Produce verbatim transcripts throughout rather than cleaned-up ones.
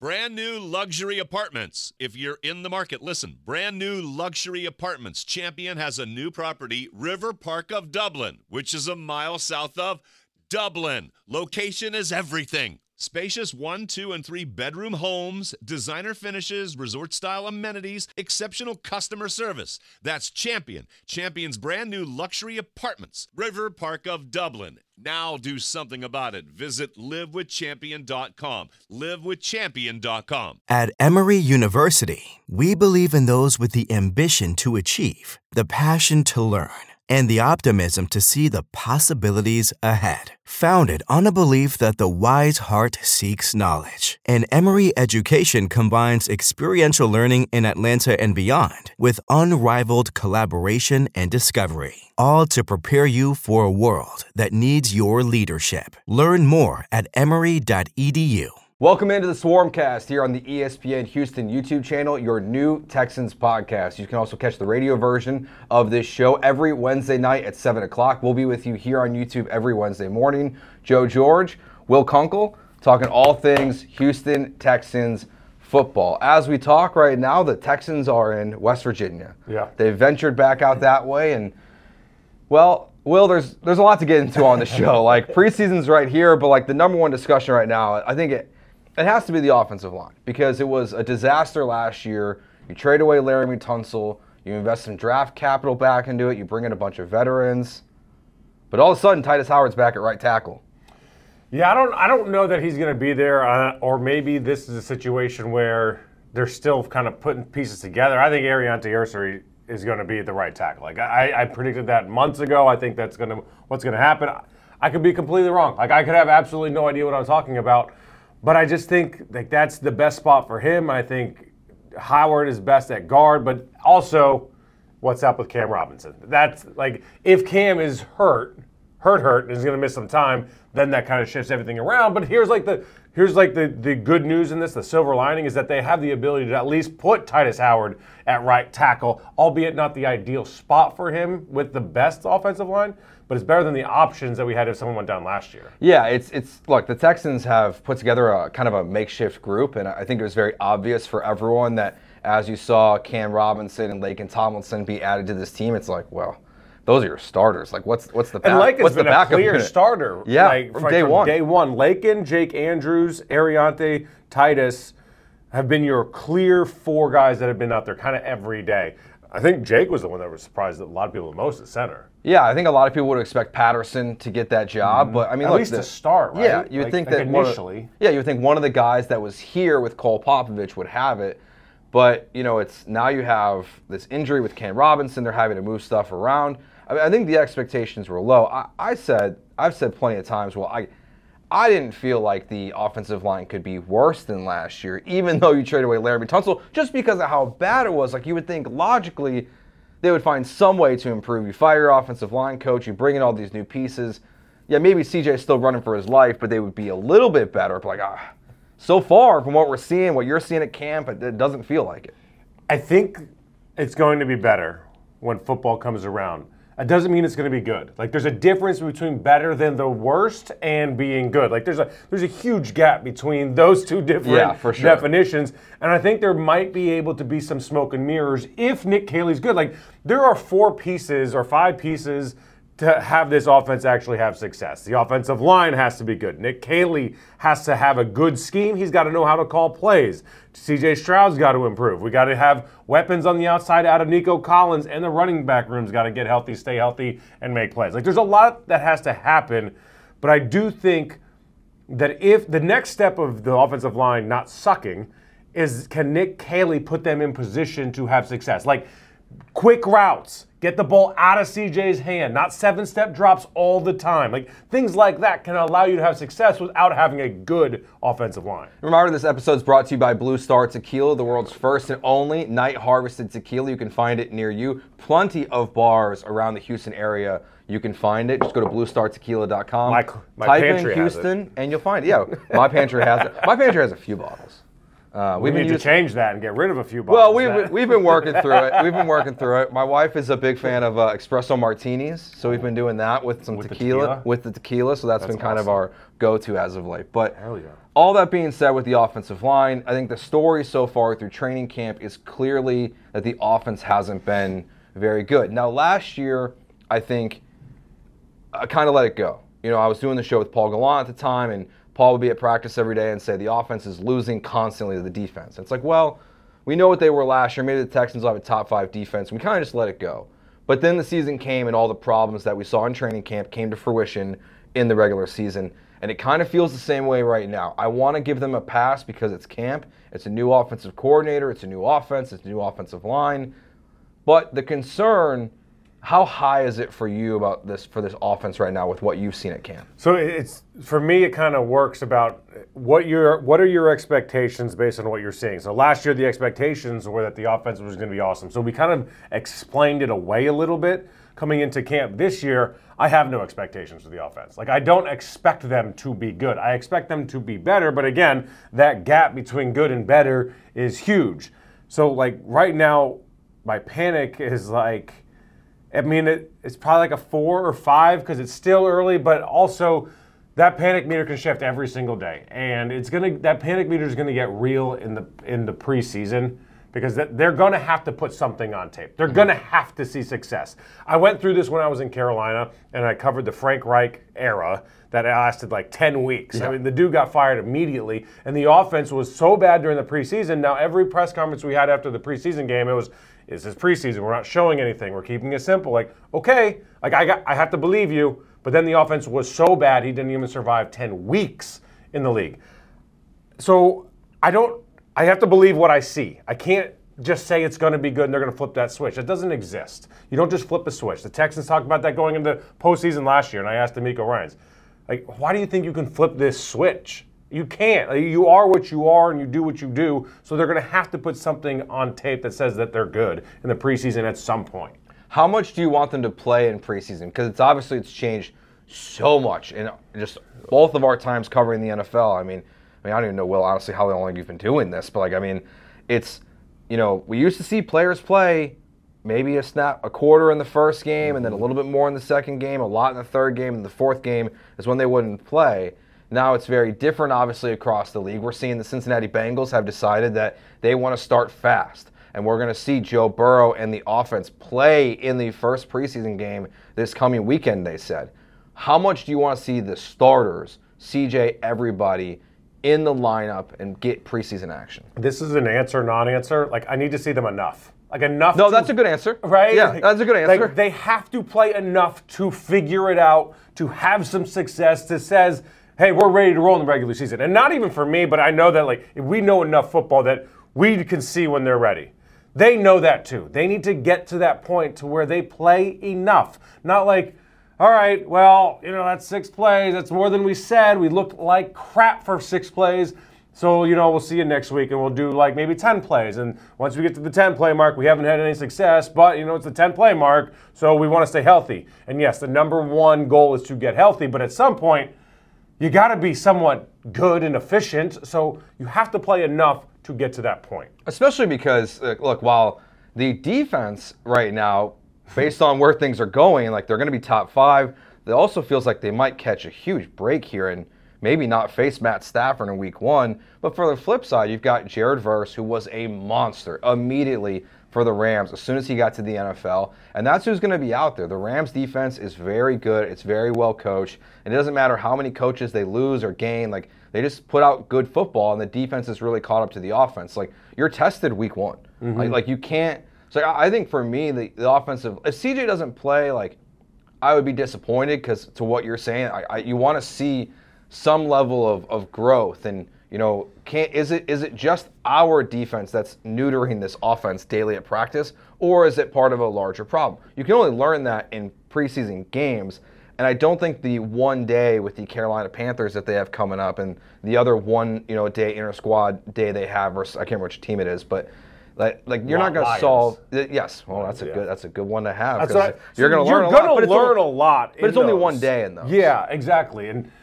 Brand new luxury apartments. If you're in the market, listen. Brand new luxury apartments. Champion has a new property, River Park of Dublin, which is a mile south of Dublin. Location is everything. Spacious one, two, and three bedroom homes, designer finishes, resort-style amenities, exceptional customer service. That's Champion. Champion's brand new luxury apartments, River Park of Dublin. Now do something about it. Visit live with champion dot com. live with champion dot com. At Emory University, we believe in those with the ambition to achieve, the passion to learn, and the optimism to see the possibilities ahead. Founded on a belief that the wise heart seeks knowledge, and Emory education combines experiential learning in Atlanta and beyond with unrivaled collaboration and discovery, all to prepare you for a world that needs your leadership. Learn more at emory dot e d u. Welcome into the Swarmcast here on the E S P N Houston YouTube channel, your new Texans podcast. You can also catch the radio version of this show every Wednesday night at seven o'clock. We'll be with you here on YouTube every Wednesday morning. Joe George, Will Kunkel, talking all things Houston Texans football. As we talk right now, the Texans are in West Virginia. Yeah. They've ventured back out that way, and, well, Will, there's there's a lot to get into on the show. Like, preseason's right here, but, like, the number one discussion right now, I think it It has to be the offensive line because it was a disaster last year. You trade away Laramie Tunsil, you invest some draft capital back into it, you bring in a bunch of veterans, but all of a sudden Titus Howard's back at right tackle. Yeah, I don't I don't know that he's going to be there, uh, or maybe this is a situation where they're still kind of putting pieces together. I think Ariante Ursary is going to be the right tackle. Like I, I predicted that months ago. I think that's going to what's going to happen. I could be completely wrong. Like I could have absolutely no idea what I'm talking about. But I just think like that's the best spot for him. I think Howard is best at guard, but also what's up with Cam Robinson? That's like if Cam is hurt, hurt, hurt, and is going to miss some time, then that kind of shifts everything around. But here's like the here's like the, the good news in this, the silver lining is that they have the ability to at least put Titus Howard at right tackle, albeit not the ideal spot for him with the best offensive line. But it's better than the options that we had if someone went down last year. Yeah, it's it's look, the Texans have put together a kind of a makeshift group, and I think it was very obvious for everyone that as you saw Cam Robinson and Laken Tomlinson be added to this team, it's like, well, those are your starters. Like, what's what's the back, and Laken's what's been the a backup clear unit? starter. Yeah, like, from like, day from one. Day one, Laken, Jake Andrews, Ariante, Titus have been your clear four guys that have been out there kind of every day. I think Jake was the one that was surprised that a lot of people the most at center. Yeah, I think a lot of people would expect Patterson to get that job, mm-hmm. but I mean, at look, least the, to start, right? Yeah, you would like, think like that initially. One of, yeah, you would think one of the guys that was here with Cole Popovich would have it, but you know, it's now you have this injury with Cam Robinson. They're having to move stuff around. I mean, I think the expectations were low. I, I said, I've said plenty of times, well, I. I didn't feel like the offensive line could be worse than last year, even though you traded away Laramie Tunsil, just because of how bad it was. Like, you would think logically they would find some way to improve. You fire your offensive line coach, you bring in all these new pieces. Yeah, maybe C J's still running for his life, but they would be a little bit better. But like, ah, so far from what we're seeing, what you're seeing at camp, it, it doesn't feel like it. I think it's going to be better when football comes around. It doesn't mean it's going to be good. Like, there's a difference between better than the worst and being good. Like, there's a there's a huge gap between those two different yeah, for sure. definitions. And I think there might be able to be some smoke and mirrors if Nick Caley's good. Like, there are four pieces or five pieces to have this offense actually have success. The offensive line has to be good. Nick Caley has to have a good scheme. He's got to know how to call plays. C J Stroud's got to improve. We got to have weapons on the outside out of Nico Collins, and the running back room's got to get healthy, stay healthy, and make plays. Like, there's a lot that has to happen, but I do think that if the next step of the offensive line not sucking is can Nick Caley put them in position to have success? Like, quick routes, get the ball out of C J's hand, not seven-step drops all the time. Like, things like that can allow you to have success without having a good offensive line. Reminder, this episode is brought to you by Blue Star Tequila, the world's first and only night-harvested tequila. You can find it near you. Plenty of bars around the Houston area. You can find it. Just go to blue star tequila dot com. My, my Type pantry in has Houston, it. and you'll find it. Yeah, my pantry has it. My pantry has a few bottles. Uh, we we've need been to using, change that and get rid of a few bottles. Well, we've that. been, we've been working through it. We've been working through it. My wife is a big fan of uh, espresso martinis, so we've been doing that with some With the tequila, tequila? with the tequila. So that's, That's been kind of awesome. our go-to as of late. But Hell yeah. all that being said, with the offensive line, I think the story so far through training camp is clearly that the offense hasn't been very good. Now, last year, I think I kind of let it go. You know, I was doing the show with Paul Gallant at the time, and Paul would be at practice every day and say the offense is losing constantly to the defense. It's like, well, we know what they were last year. Maybe the Texans will have a top five defense. We kind of just let it go. But then the season came, and all the problems that we saw in training camp came to fruition in the regular season. And it kind of feels the same way right now. I want to give them a pass because it's camp. It's a new offensive coordinator. It's a new offense. It's a new offensive line. But the concern, how high is it for you about this for this offense right now with what you've seen at camp? So it's for me, it kind of works about what your what are your expectations based on what you're seeing. So last year the expectations were that the offense was going to be awesome. So we kind of explained it away a little bit coming into camp. This year, I have no expectations for the offense. Like I don't expect them to be good. I expect them to be better, but again, that gap between good and better is huge. So like right now, my panic is like, I mean, it, it's probably like a four or five because it's still early, but also that panic meter can shift every single day, and it's gonna that panic meter is gonna get real in the in the preseason because they're gonna have to put something on tape. They're mm-hmm. gonna have to see success. I went through this when I was in Carolina, and I covered the Frank Reich era that lasted like ten weeks. Yeah. I mean, the dude got fired immediately, and the offense was so bad during the preseason. Now, every press conference we had after the preseason game, it was, this is preseason. We're not showing anything. We're keeping it simple. Like, okay, like I got, I have to believe you. But then the offense was so bad, he didn't even survive ten weeks in the league. So I don't, I have to believe what I see. I can't just say it's going to be good and they're going to flip that switch. It doesn't exist. You don't just flip a switch. The Texans talked about that going into postseason last year, and I asked D'Amico Ryans, like, why do you think you can flip this switch? You can't. Like, you are what you are and you do what you do, so they're going to have to put something on tape that says that they're good in the preseason at some point. How much do you want them to play in preseason? Because it's obviously it's changed so much in just both of our times covering the N F L. I mean, I mean, I don't even know, Will, honestly, how long you've been doing this, but like, I mean, it's, you know, we used to see players play maybe a snap, a quarter in the first game, and then a little bit more in the second game, a lot in the third game, and the fourth game is when they wouldn't play. Now it's very different, obviously, across the league. We're seeing the Cincinnati Bengals have decided that they want to start fast, and we're going to see Joe Burrow and the offense play in the first preseason game this coming weekend, they said. How much do you want to see the starters, C J, everybody, in the lineup and get preseason action? This is an answer, non-answer. Like, I need to see them enough. Like, enough No, to, that's a good answer. Right? Yeah, like, that's a good answer. Like, they have to play enough to figure it out, to have some success that says, hey, we're ready to roll in the regular season. And not even for me, but I know that, like, if we know enough football that we can see when they're ready. They know that, too. They need to get to that point to where they play enough. Not like, all right, well, you know, that's six plays. That's more than we said. We looked like crap for six plays. So, you know, we'll see you next week, and we'll do, like, maybe ten plays. And once we get to the ten-play mark, we haven't had any success. But, you know, it's the ten-play mark, so we want to stay healthy. And, yes, the number one goal is to get healthy. But at some point, you got to be somewhat good and efficient. So you have to play enough to get to that point. Especially because, look, while the defense right now, based on where things are going, like they're going to be top five, it also feels like they might catch a huge break here and maybe not face Matt Stafford in week one. But for the flip side, you've got Jared Verse, who was a monster immediately for the Rams as soon as he got to the N F L. And that's who's going to be out there. The Rams defense is very good. It's very well coached. And it doesn't matter how many coaches they lose or gain. Like, they just put out good football, and the defense is really caught up to the offense. Like, you're tested week one. Mm-hmm. Like, like, you can't. So I think for me, the, the offensive, if C J doesn't play, like, I would be disappointed because to what you're saying, I, I, you want to see some level of, of growth. And, you know, can't, is it is it just our defense that's neutering this offense daily at practice, or is it part of a larger problem? You can only learn that in preseason games. And I don't think the one day with the Carolina Panthers that they have coming up and the other one, you know, day inter-squad day they have, versus, I can't remember which team it is, but Like, like you're not going to solve. Yes, well, that's a yeah. good. That's a good one to have. That's what I, you're going to you're learn gonna a lot. learn But a lot, but it's only those. one day in those. Yeah, exactly. And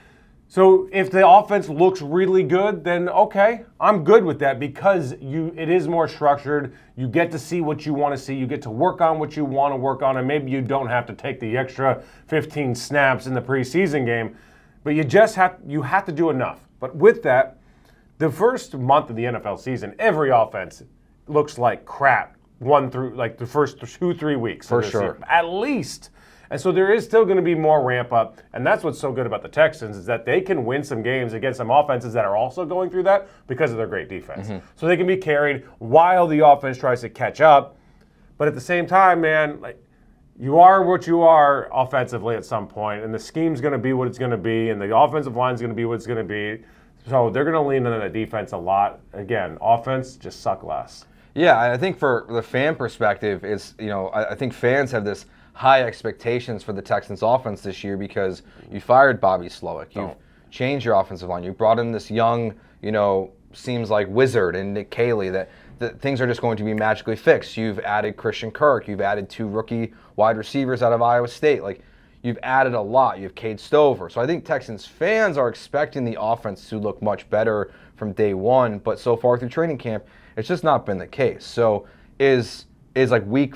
So if the offense looks really good, then okay, I'm good with that because you it is more structured. You get to see what you want to see. You get to work on what you want to work on, and maybe you don't have to take the extra fifteen snaps in the preseason game, but you just have you have to do enough. But with that, the first month of the N F L season, every offense looks like crap. One through like the first two three weeks for sure, season, at least. And so there is still going to be more ramp up, and that's what's so good about the Texans is that they can win some games against some offenses that are also going through that because of their great defense. Mm-hmm. So they can be carried while the offense tries to catch up. But at the same time, man, like you are what you are offensively at some point, and the scheme's going to be what it's going to be, and the offensive line's going to be what it's going to be. So they're going to lean on the defense a lot. Again, offense just suck less. Yeah, I think for the fan perspective, it's you know I, I think fans have this high expectations for the Texans offense this year because you fired Bobby Slowick. You've oh. changed your offensive line. You brought in this young, you know, seems like wizard in Nick Caley that, that things are just going to be magically fixed. You've added Christian Kirk. You've added two rookie wide receivers out of Iowa State. Like, you've added a lot. You have Cade Stover. So I think Texans fans are expecting the offense to look much better from day one, but so far through training camp, it's just not been the case. So is is like week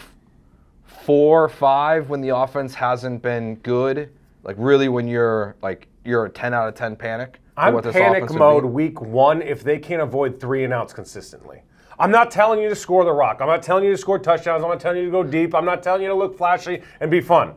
four, five, when the offense hasn't been good, like really when you're like you're a ten out of ten panic? I'm panic mode week one if they can't avoid three and outs consistently. I'm not telling you to score the rock. I'm not telling you to score touchdowns. I'm not telling you to go deep. I'm not telling you to look flashy and be fun.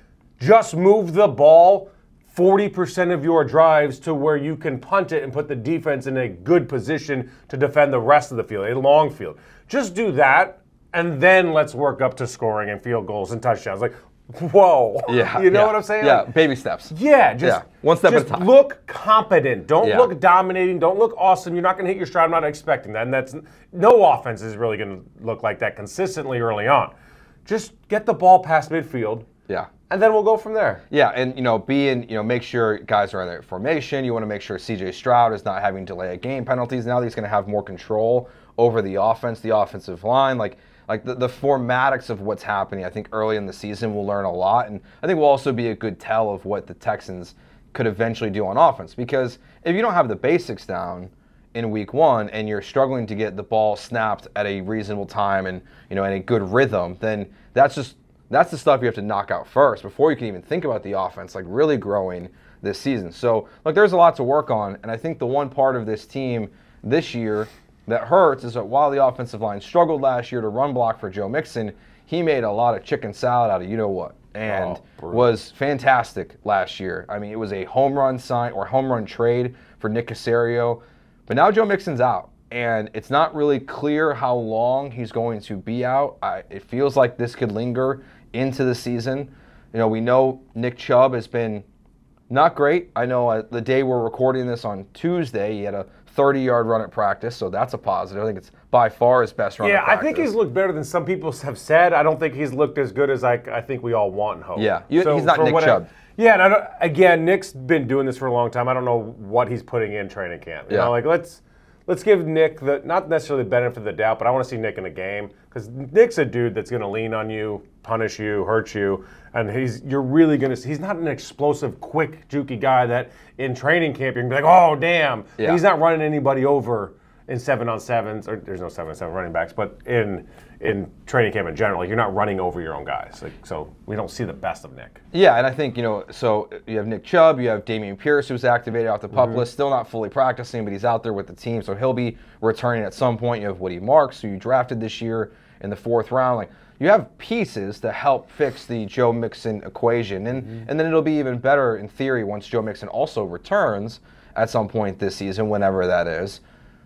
Just move the ball forty percent of your drives to where you can punt it and put the defense in a good position to defend the rest of the field, a long field. Just do that. And then let's work up to scoring and field goals and touchdowns. Like, whoa. Yeah. You know yeah, what I'm saying? Yeah, like, baby steps. Yeah, just, yeah. One step just at a time. Look competent. Don't yeah. look dominating. Don't look awesome. You're not going to hit your stride. I'm not expecting that. And that's no offense is really going to look like that consistently early on. Just get the ball past midfield. Yeah. And then we'll go from there. Yeah, and you know, be in, you know, make sure guys are in their formation. You want to make sure C J Stroud is not having delay of game penalties. Now that he's going to have more control over the offense, the offensive line, like. Like the, the formatics of what's happening, I think early in the season we'll learn a lot. And I think we'll also be a good tell of what the Texans could eventually do on offense. Because if you don't have the basics down in week one and you're struggling to get the ball snapped at a reasonable time and, you know, in a good rhythm, then that's just that's the stuff you have to knock out first before you can even think about the offense, like really growing this season. So, look, there's a lot to work on. And I think the one part of this team this year that hurts is that while the offensive line struggled last year to run block for Joe Mixon, he made a lot of chicken salad out of you-know-what and oh, was fantastic last year. I mean, it was a home run sign or home run trade for Nick Caserio. But now Joe Mixon's out, and it's not really clear how long he's going to be out. I, it feels like this could linger into the season. You know, we know Nick Chubb has been not great. I know uh, the day we're recording this on Tuesday, he had a thirty-yard run at practice, so that's a positive. I think it's by far his best run yeah, at practice. Yeah, I think he's looked better than some people have said. I don't think he's looked as good as I, I think we all want and hope. Yeah, you, so he's not Nick Chubb. I, yeah, and I don't, again, Nick's been doing this for a long time. I don't know what he's putting in training camp. You yeah. know, like let's let's give Nick the not necessarily the benefit of the doubt, but I want to see Nick in a game because Nick's a dude that's going to lean on you, punish you, hurt you, and he's you're really going to. He's not an explosive, quick, jukey guy that in training camp you're going to be like, oh damn, yeah. he's not running anybody over in seven on sevens. Or there's no seven on seven running backs, but in in training camp in general, like, you're not running over your own guys. Like, so we don't see the best of Nick. Yeah, and I think, you know, so you have Nick Chubb, you have Dameon Pierce, who's activated off the pup mm-hmm. list, still not fully practicing, but he's out there with the team, so he'll be returning at some point. You have Woody Marks, who you drafted this year in the fourth round. Like, you have pieces to help fix the Joe Mixon equation, and mm-hmm. and then it'll be even better in theory once Joe Mixon also returns at some point this season, whenever that is.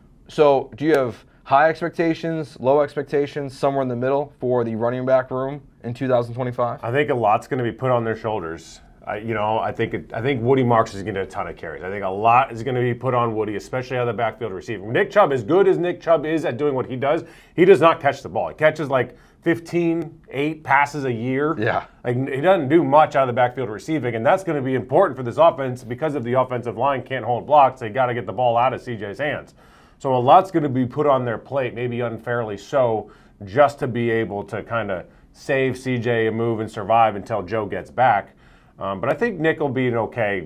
So do you have high expectations, low expectations, somewhere in the middle for the running back room in two thousand twenty-five? I think a lot's going to be put on their shoulders. I, you know, I think it, I think Woody Marks is going to get a ton of carries. I think a lot is going to be put on Woody, especially out of the backfield receiving. Nick Chubb, as good as Nick Chubb is at doing what he does, he does not catch the ball. He catches like fifteen, eight passes a year. Yeah. Like, he doesn't do much out of the backfield receiving, and that's going to be important for this offense because of the offensive line can't hold blocks. They got to get the ball out of C J's hands. So a lot's going to be put on their plate, maybe unfairly so, just to be able to kind of save C J a move and survive until Joe gets back. Um, but I think Nick will be an okay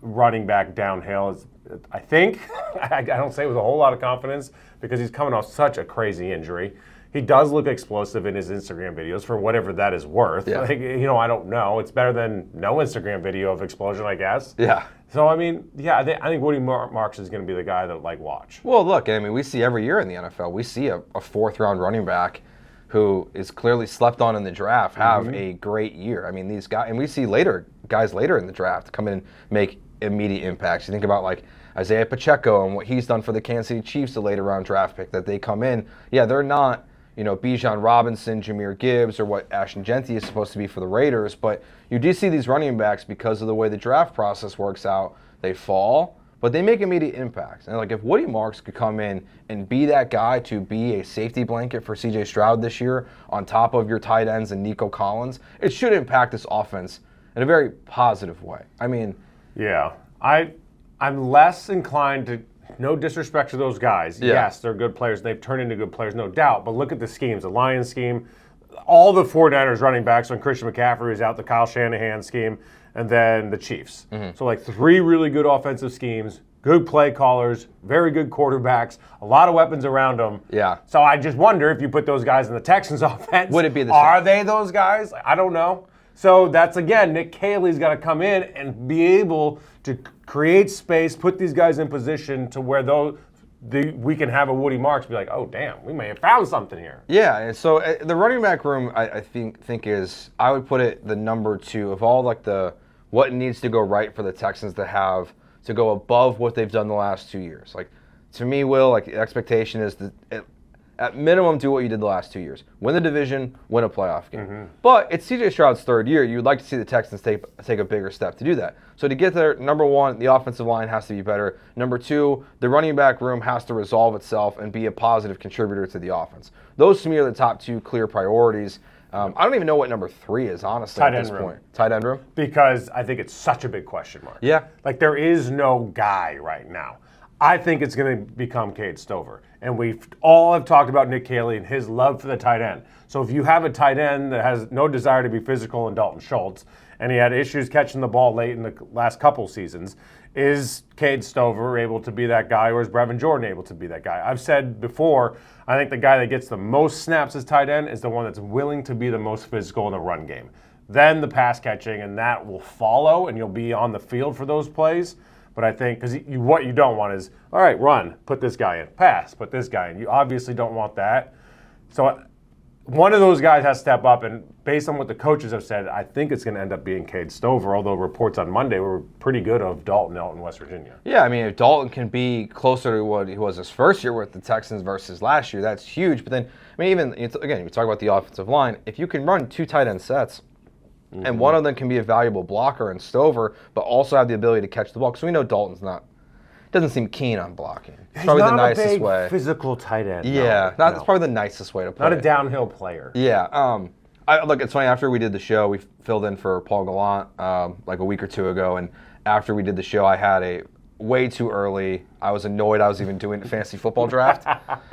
running back downhill. Is, I think, I, I don't say it with a whole lot of confidence because he's coming off such a crazy injury. He does look explosive in his Instagram videos for whatever that is worth. Yeah. Like, you know, I don't know. It's better than no Instagram video of explosion, I guess. Yeah. So, I mean, yeah, I think, I think Woody Mar- Marks is going to be the guy that, like, watch. Well, look, I mean, we see every year in the N F L, we see a, a fourth-round running back who is clearly slept on in the draft have mm-hmm. a great year. I mean, these guys, and we see later guys later in the draft come in and make immediate impacts. You think about, like, Isaiah Pacheco and what he's done for the Kansas City Chiefs, the later-round draft pick, that they come in. Yeah, they're not, you know, Bijan Robinson, Jahmyr Gibbs, or what Ashton Jeanty is supposed to be for the Raiders, but you do see these running backs, because of the way the draft process works out, they fall, but they make immediate impacts. And like, if Woody Marks could come in and be that guy to be a safety blanket for C J Stroud this year, on top of your tight ends and Nico Collins, it should impact this offense in a very positive way. I mean, yeah, I, I'm less inclined to. No disrespect to those guys. Yeah. Yes, they're good players. They've turned into good players, no doubt. But look at the schemes. The Lions scheme, all the 49ers running backs when Christian McCaffrey is out, the Kyle Shanahan scheme, and then the Chiefs. Mm-hmm. So like three really good offensive schemes, good play callers, very good quarterbacks, a lot of weapons around them. Yeah. So I just wonder if you put those guys in the Texans offense. Would it be the same? Are they those guys? I don't know. So that's, again, Nick Caley's got to come in and be able to create space, put these guys in position to where those, the, we can have a Woody Marks be like, oh, damn, we may have found something here. Yeah, and so uh, the running back room, I, I think think is, I would put it the number two of all, like, the what needs to go right for the Texans to have to go above what they've done the last two years. Like, to me, Will, like, the expectation is that it, at minimum, do what you did the last two years. Win the division, win a playoff game. Mm-hmm. But it's C J Stroud's third year. You'd like to see the Texans take take a bigger step to do that. So to get there, number one, the offensive line has to be better. Number two, the running back room has to resolve itself and be a positive contributor to the offense. Those, to me, are the top two clear priorities. Um, I don't even know what number three is, honestly, Tight at this end room. point. Tight end room? Because I think it's such a big question mark. Yeah. Like, there is no guy right now. I think it's going to become Cade Stover. And we all have talked about Nick Caley and his love for the tight end. So if you have a tight end that has no desire to be physical in Dalton Schultz, and he had issues catching the ball late in the last couple seasons, is Cade Stover able to be that guy, or is Brevin Jordan able to be that guy? I've said before, I think the guy that gets the most snaps as tight end is the one that's willing to be the most physical in the run game. Then the pass catching, and that will follow, and you'll be on the field for those plays. But I think, because you, what you don't want is, all right, run, put this guy in, pass, put this guy in. You obviously don't want that. So one of those guys has to step up, and based on what the coaches have said, I think it's going to end up being Cade Stover, although reports on Monday were pretty good of Dalton out in West Virginia. Yeah, I mean, if Dalton can be closer to what he was his first year with the Texans versus last year, that's huge. But then, I mean, even, again, we talk about the offensive line. If you can run two tight end sets, mm-hmm. and one of them can be a valuable blocker in Stover, but also have the ability to catch the ball, because we know Dalton's not, doesn't seem keen on blocking. It's He's probably not the nicest a big way. Physical tight end. Yeah, no, not, no. That's probably the nicest way to play Not a it. downhill player. Yeah. Um, I, look, it's funny, after we did the show, we filled in for Paul Gallant um, like a week or two ago, and after we did the show, I had a way too early, I was annoyed I was even doing a fantasy football draft.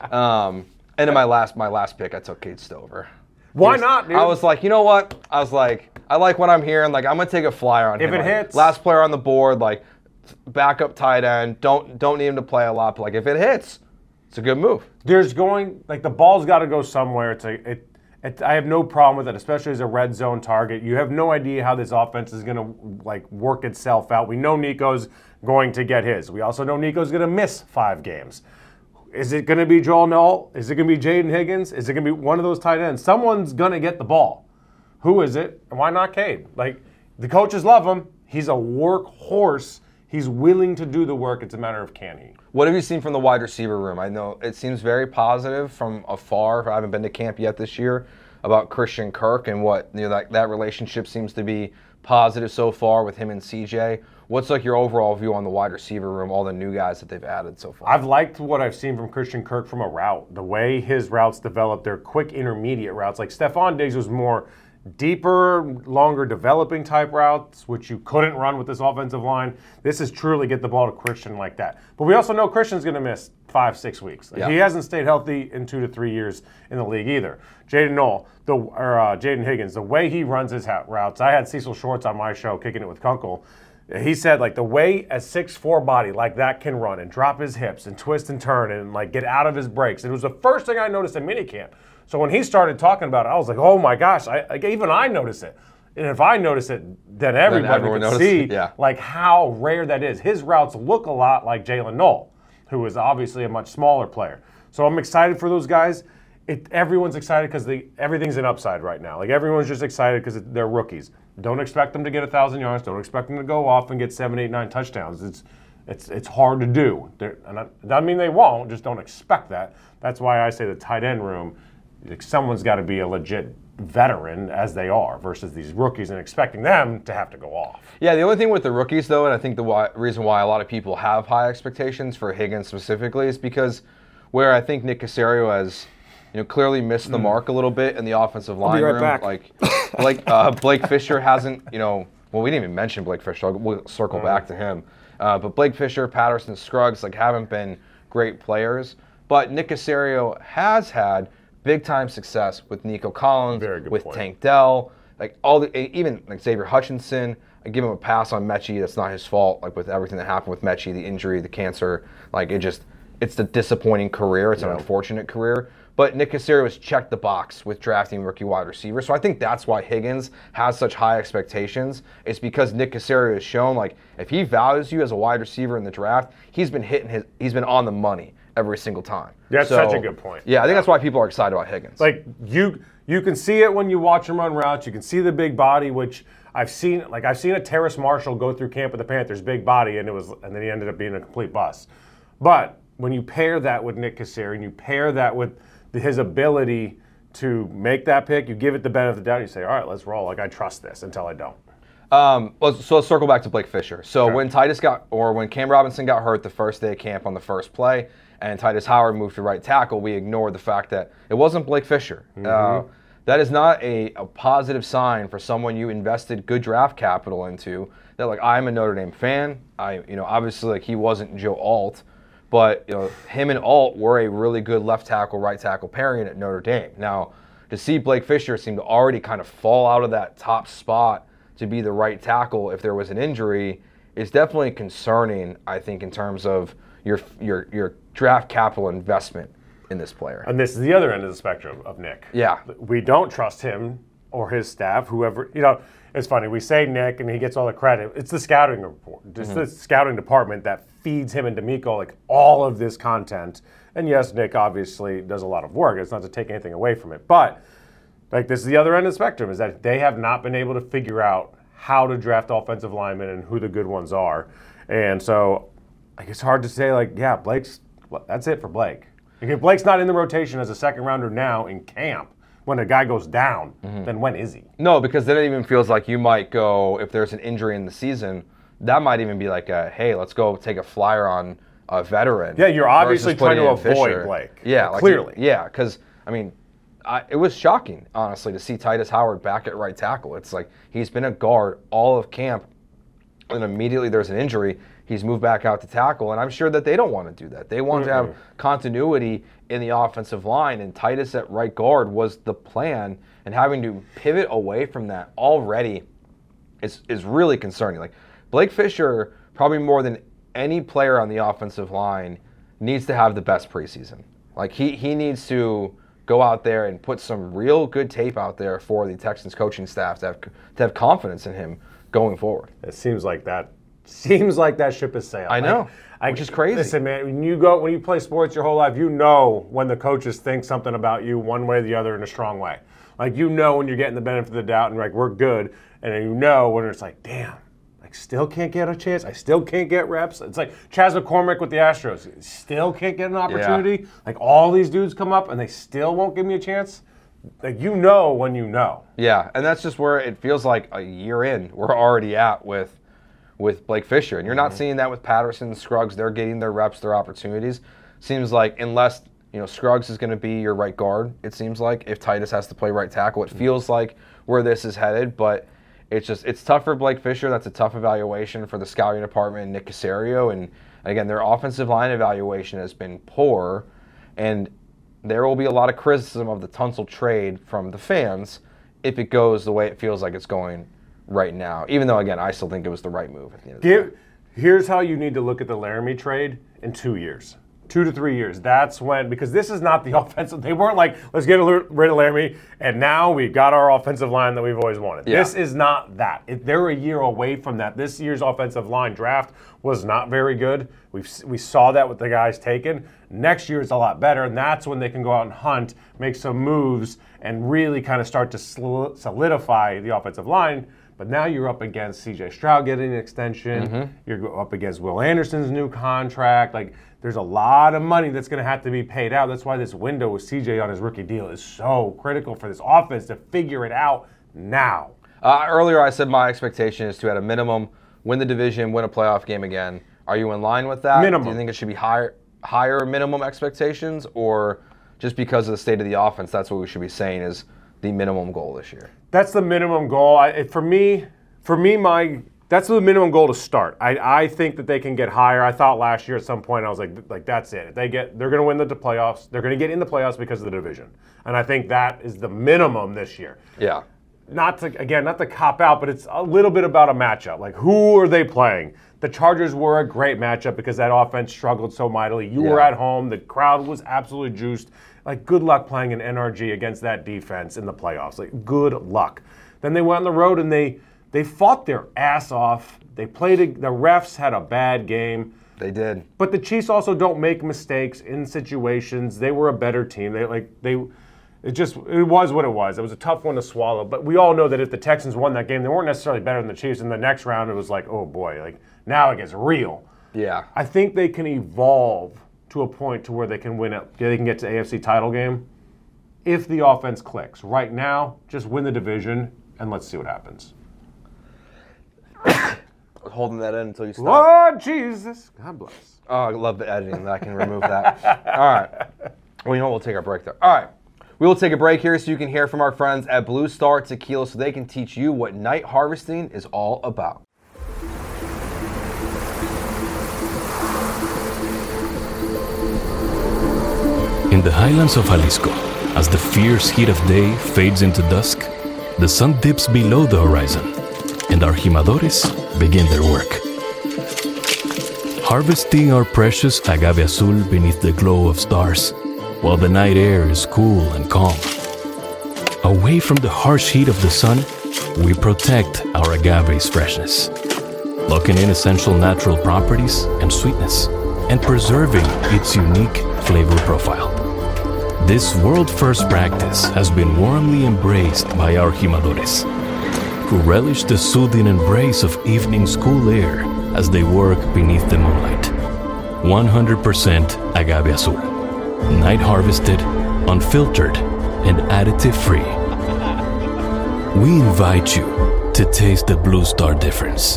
um, and in my last my last pick, I took Cade Stover. Why not, dude? I was like, you know what? I was like, I like what I'm hearing. Like, I'm going to take a flyer on if him. If it like, hits. Last player on the board, like, backup tight end. Don't don't need him to play a lot, but, like, if it hits, it's a good move. There's going, like, the ball's got to go somewhere. It's a, it, it, I have no problem with it, especially as a red zone target. You have no idea how this offense is going to, like, work itself out. We know Nico's going to get his. We also know Nico's going to miss five games. Is it going to be Joel Null? Is it going to be Jaden Higgins? Is it going to be one of those tight ends? Someone's going to get the ball. Who is it? And why not Cade? Like, the coaches love him. He's a workhorse. He's willing to do the work. It's a matter of can he. What have you seen from the wide receiver room? I know it seems very positive from afar. I haven't been to camp yet this year about Christian Kirk and what, you know, that, that relationship seems to be positive so far with him and C J. What's like your overall view on the wide receiver room, all the new guys that they've added so far? I've liked what I've seen from Christian Kirk from a route. The way his routes develop, they're quick intermediate routes. Like Stephon Diggs was more deeper, longer developing type routes, which you couldn't run with this offensive line. This is truly get the ball to Christian like that. But we also know Christian's going to miss five, six weeks. Like, yeah. He hasn't stayed healthy in two to three years in the league either. Jaden Knoll, the or uh, Jaden Higgins, the way he runs his routes. I had Cecil Shorts on my show, Kicking It with Kunkel. he said, like, the way a six foot four body like that can run and drop his hips and twist and turn and, like, get out of his breaks. It was the first thing I noticed in minicamp. So when he started talking about it, I was like, oh, my gosh, I, like, even I noticed it. And if I notice it, then everybody then can see, yeah. like, how rare that is. His routes look a lot like Jalen Knoll, who is obviously a much smaller player. So I'm excited for those guys. It, everyone's excited because everything's an upside right now. Like, everyone's just excited because they're rookies. Don't expect them to get a thousand yards. Don't expect them to go off and get seven, eight, nine touchdowns. It's it's it's hard to do. They're, and I, doesn't mean they won't. Just don't expect that. That's why I say the tight end room. Like, someone's got to be a legit veteran, as they are, versus these rookies and expecting them to have to go off. Yeah, the only thing with the rookies, though, and I think the why, reason why a lot of people have high expectations for Higgins specifically is because where I think Nick Caserio has, you know, clearly missed the mm. mark a little bit in the offensive line I'll be right room. Back. Like, like uh, Blake Fisher hasn't, you know, well, we didn't even mention Blake Fisher. I'll, we'll circle mm. back to him. Uh, but Blake Fisher, Patterson, Scruggs, like, haven't been great players. But Nick Caserio has had big-time success with Nico Collins, with point. Tank Dell, like all the even like Xavier Hutchinson. I give him a pass on Mechie. That's not his fault. Like, with everything that happened with Mechie, the injury, the cancer, like, it just it's a disappointing career. It's yeah. an unfortunate career. But Nick Caserio has checked the box with drafting rookie wide receivers. So I think that's why Higgins has such high expectations. It's because Nick Caserio has shown, like, if he values you as a wide receiver in the draft, he's been hitting his he's been on the money every single time. That's so, such a good point. Yeah, I think yeah. that's why people are excited about Higgins. Like, you you can see it when you watch him run routes. You can see the big body, which I've seen. Like, I've seen a Terrace Marshall go through camp with the Panthers, big body, and it was, and then he ended up being a complete bust. But when you pair that with Nick Caserio, and you pair that with his ability to make that pick, you give it the benefit of the doubt. You say, all right, let's roll. Like, I trust this until I don't. Um, let's, so let's circle back to Blake Fisher. So okay. when Titus got, or when Cam Robinson got hurt the first day of camp on the first play, and Titus Howard moved to right tackle, we ignored the fact that it wasn't Blake Fisher. Mm-hmm. Uh, that is not a, a positive sign for someone you invested good draft capital into. That, like, I'm a Notre Dame fan. I, you know, obviously, like, he wasn't Joe Alt, but, you know, him and Alt were a really good left tackle, right tackle pairing at Notre Dame. Now, to see Blake Fisher seem to already kind of fall out of that top spot to be the right tackle if there was an injury is definitely concerning, I think, in terms of your your your draft capital investment in this player. And this is the other end of the spectrum of Nick. Yeah. We don't trust him or his staff, whoever, you know, it's funny, we say Nick and he gets all the credit. It's the scouting report. It's mm-hmm. the scouting department that feeds him and D'Amico, like, all of this content. And yes, Nick obviously does a lot of work. It's not to take anything away from it. But, like, this is the other end of the spectrum, is that they have not been able to figure out how to draft offensive linemen and who the good ones are. And so, like, it's hard to say, like, yeah, Blake's, that's it for Blake. Like, if Blake's not in the rotation as a second rounder now in camp, when a guy goes down, mm-hmm. then when is he? No, because then it even feels like you might go, if there's an injury in the season, that might even be like a, hey, let's go take a flyer on a veteran. Yeah, you're obviously trying to avoid Fisher. Blake. Yeah, like, clearly. Yeah, because, I mean, I, it was shocking, honestly, to see Titus Howard back at right tackle. It's like he's been a guard all of camp, and immediately there's an injury. He's moved back out to tackle, and I'm sure that they don't want to do that. They want mm-hmm. to have continuity in the offensive line, and Titus at right guard was the plan, and having to pivot away from that already is is really concerning. Like, Blake Fisher, probably more than any player on the offensive line, needs to have the best preseason. Like, he, he needs to go out there and put some real good tape out there for the Texans coaching staff to have to have confidence in him going forward. It seems like that seems like that ship has sailed. I know, I, which is crazy. Listen, man, when you go when you play sports your whole life, you know when the coaches think something about you one way or the other in a strong way. Like, you know when you're getting the benefit of the doubt and, like, we're good, and then you know when it's like, damn, like, still can't get a chance. I still can't get reps. It's like Chaz McCormick with the Astros. Still can't get an opportunity. Yeah. Like, all these dudes come up and they still won't give me a chance. Like, you know when you know. Yeah, and that's just where it feels like a year in, we're already at with with Blake Fisher. And you're not mm-hmm. seeing that with Patterson and Scruggs. They're getting their reps, their opportunities. Seems like unless, you know, Scruggs is going to be your right guard, it seems like, if Titus has to play right tackle. It feels like where this is headed, but it's just, it's tough for Blake Fisher. That's a tough evaluation for the scouting department and Nick Caserio. And again, their offensive line evaluation has been poor, and there will be a lot of criticism of the Tunsil trade from the fans if it goes the way it feels like it's going right now. Even though, again, I still think it was the right move at the end of the Give, day. Here's how you need to look at the Laramie trade in two years. Two to three years. That's when, because this is not the offensive. They weren't like, let's get rid of Laramie, and now we've got our offensive line that we've always wanted. Yeah. This is not that. It, they're a year away from that. This year's offensive line draft was not very good. We've, we saw that with the guys taken. Next year is a lot better, and that's when they can go out and hunt, make some moves, and really kind of start to solidify the offensive line. But now you're up against C J Stroud getting an extension. Mm-hmm. You're up against Will Anderson's new contract. Like, there's a lot of money that's going to have to be paid out. That's why this window with C J on his rookie deal is so critical for this offense to figure it out now. Uh, earlier I said my expectation is to, at a minimum, win the division, win a playoff game again. Are you in line with that? Minimum. Do you think it should be higher, higher minimum expectations, or just because of the state of the offense, that's what we should be saying is the minimum goal this year? That's the minimum goal. I, it, for me, for me, my that's the minimum goal to start. I, I think that they can get higher. I thought last year at some point I was like, like that's it. If they get, they're going to win the playoffs. They're going to get in the playoffs because of the division, and I think that is the minimum this year. Yeah. Not to again, not to cop out, but it's a little bit about a matchup. Like, who are they playing? The Chargers were a great matchup because that offense struggled so mightily. You yeah. were at home. The crowd was absolutely juiced. Like, good luck playing an N R G against that defense in the playoffs. Like, good luck. Then they went on the road and they they fought their ass off. They played. A, the refs had a bad game. They did. But the Chiefs also don't make mistakes in situations. They were a better team. They like they. It just it was what it was. It was a tough one to swallow. But we all know that if the Texans won that game, they weren't necessarily better than the Chiefs. In the next round, it was like, oh boy, like now it gets real. Yeah. I think they can evolve to a point to where they can win it. They can get to A F C title game if the offense clicks. Right now, just win the division and let's see what happens. Holding that in until you stop. Lord Jesus, God bless. Oh, I love the editing. I can remove that. All right. Well, you know what? We'll take our break there. All right. We will take a break here so you can hear from our friends at Blue Star Tequila so they can teach you what night harvesting is all about. In the highlands of Jalisco, as the fierce heat of day fades into dusk, the sun dips below the horizon, and our jimadores begin their work. Harvesting our precious agave azul beneath the glow of stars, while the night air is cool and calm. Away from the harsh heat of the sun, we protect our agave's freshness, locking in essential natural properties and sweetness, and preserving its unique flavor profile. This world-first practice has been warmly embraced by our jimadores, who relish the soothing embrace of evening's cool air as they work beneath the moonlight. one hundred percent agave azul. Night harvested, unfiltered, and additive-free. We invite you to taste the Blue Star difference.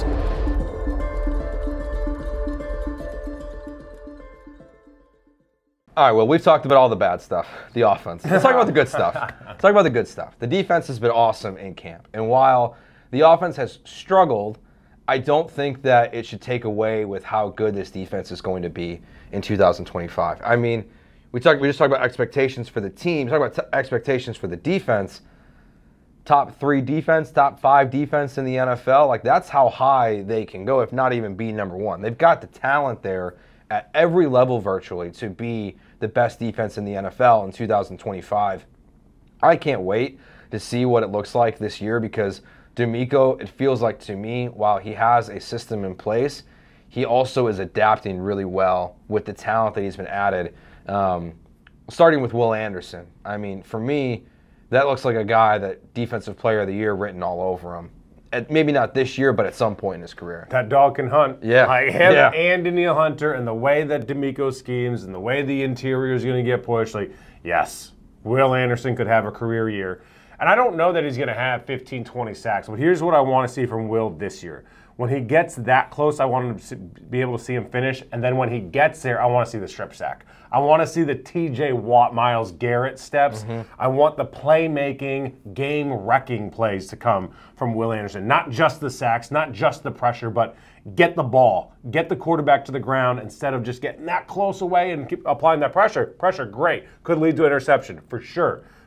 All right, well, we've talked about all the bad stuff, the offense. Let's talk about the good stuff. Let's talk about the good stuff. The defense has been awesome in camp. And while the offense has struggled, I don't think that it should take away with how good this defense is going to be in two thousand twenty-five. I mean, we talked. We just talked about expectations for the team. Talk about t- expectations for the defense. Top three defense, top five defense in the N F L. Like, that's how high they can go, if not even be number one. They've got the talent there at every level virtually to be the best defense in the N F L in two thousand twenty-five. I can't wait to see what it looks like this year because DeMeco, it feels like to me, while he has a system in place, he also is adapting really well with the talent that he's been added. Um, starting with Will Anderson. I mean, for me, that looks like a guy that Defensive Player of the Year written all over him. At, maybe not this year, but at some point in his career. That dog can hunt. Yeah. Like him yeah. and Danielle Hunter, and the way that DeMeco schemes and the way the interior is going to get pushed, like, yes, Will Anderson could have a career year. And I don't know that he's going to have fifteen, twenty sacks, but here's what I want to see from Will this year. When he gets that close, I want him to be able to see him finish. And then when he gets there, I want to see the strip sack. I want to see the T J Watt, Myles Garrett steps. Mm-hmm. I want the playmaking, game-wrecking plays to come from Will Anderson. Not just the sacks, not just the pressure, but get the ball. Get the quarterback to the ground instead of just getting that close away and keep applying that pressure. Pressure, great. Could lead to interception, for sure.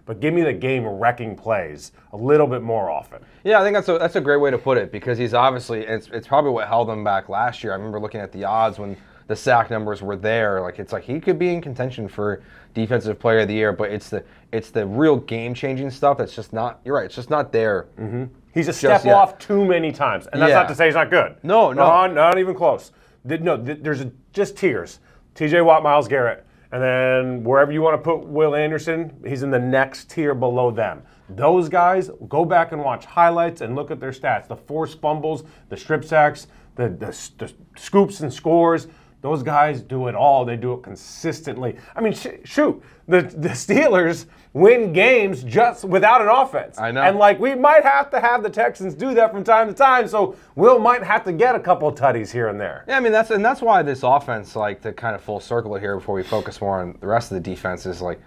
but give me the game-wrecking plays a little bit more often. Yeah, I think that's a that's a great way to put it because he's obviously it's it's probably what held him back last year. I remember looking at the odds when the sack numbers were there. Like it's like he could be in contention for Defensive Player of the Year, but it's the it's the real game-changing stuff that's just not. You're right. It's just not there. Mm-hmm. He's a step yet. off too many times, and that's Yeah. not to say he's not good. No, no. not, not even close. Th- No, th- there's a, just tiers. T J Watt, Myles Garrett, and then wherever you want to put Will Anderson, he's in the next tier below them. Those guys, go back and watch highlights and look at their stats. The forced fumbles, the strip sacks, the, the, the scoops and scores. Those guys do it all. They do it consistently. I mean, sh- shoot, the, the Steelers win games just without an offense. I know. And, like, we might have to have the Texans do that from time to time, so Will might have to get a couple of tutties here and there. Yeah, I mean that's and that's why this offense, like to kind of full circle it here before we focus more on the rest of the defense, is like